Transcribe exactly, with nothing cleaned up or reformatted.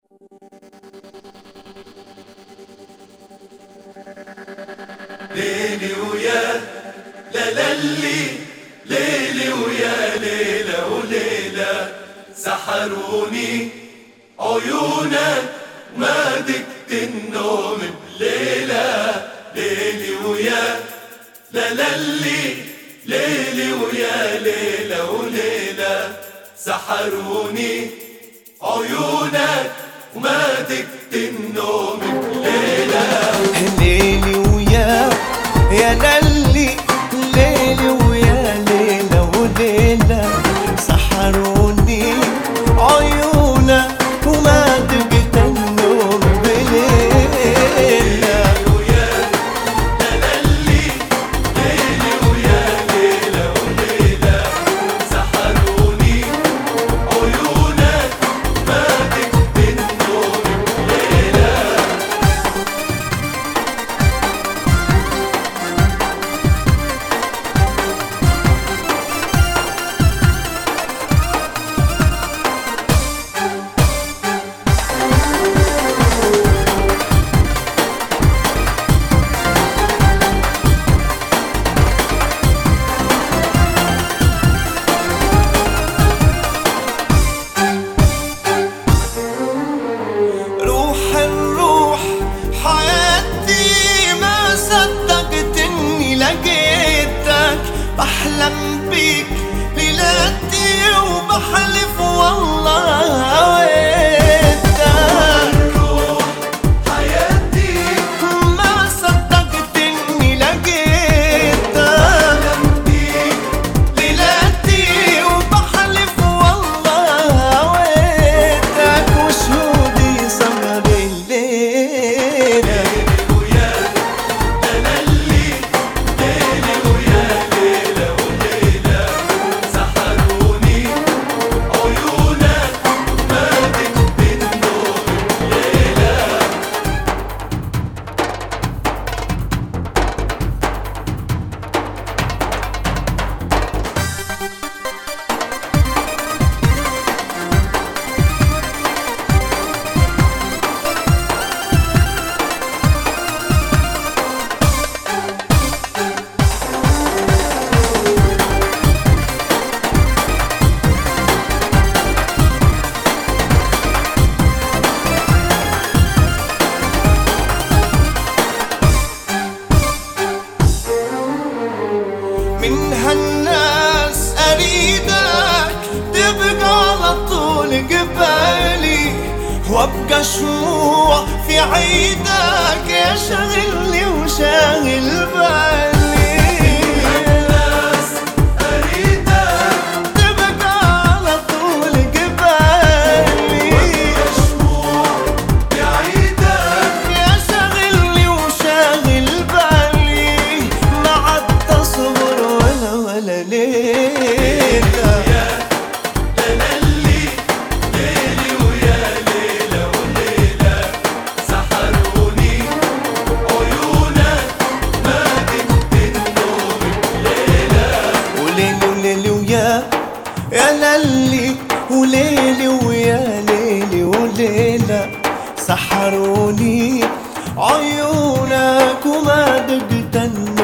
ليلي ويا لا للي ليلي ويا ليلة وليلة سحروني عيونك ما دقت النوم بليلة. ليلي ويا لا للي ليلي ويا ليلة وليلة سحروني عيونك وما دقت النوم بليلة. ليلي ويا يا للي ليلي ويا ليلة وليلة سحروني عيونك وما دقت النوم بليلة. ويا لا للي ليلي ويا ليلة وليلة سحروني عيونك ما دقت النوم بليلة. بحلم بيك ليلاتي وبحلف والله هويتك. روح حياتي ما صدقت اني لقيتك. بحلم بيك ليلاتي وبحلف والله هويتك وشهودي سهر الليل. ويا لا للي ليلي ويا ليلة وليلة سحروني عيونك ما دقت النوم بليلة. من هالناس اريدك تبقى على طول قبالي وابقى شموع في عيدك يا شاغلني وشاغل بالي. الناس أريدك تبقى على طول قبالي مشموع بعيدك يا شاغلني وشاغل بالي ما عدت اصبر ولا ولا ليلة. يا لا للي ليلي ويا ليلة وليلة سحروني عيونك ما دقت النوم بليلة. وليلي وليلي ويا يا للي وليلي ويا ليلي وليلة سحروني عيونك وما دقت النوم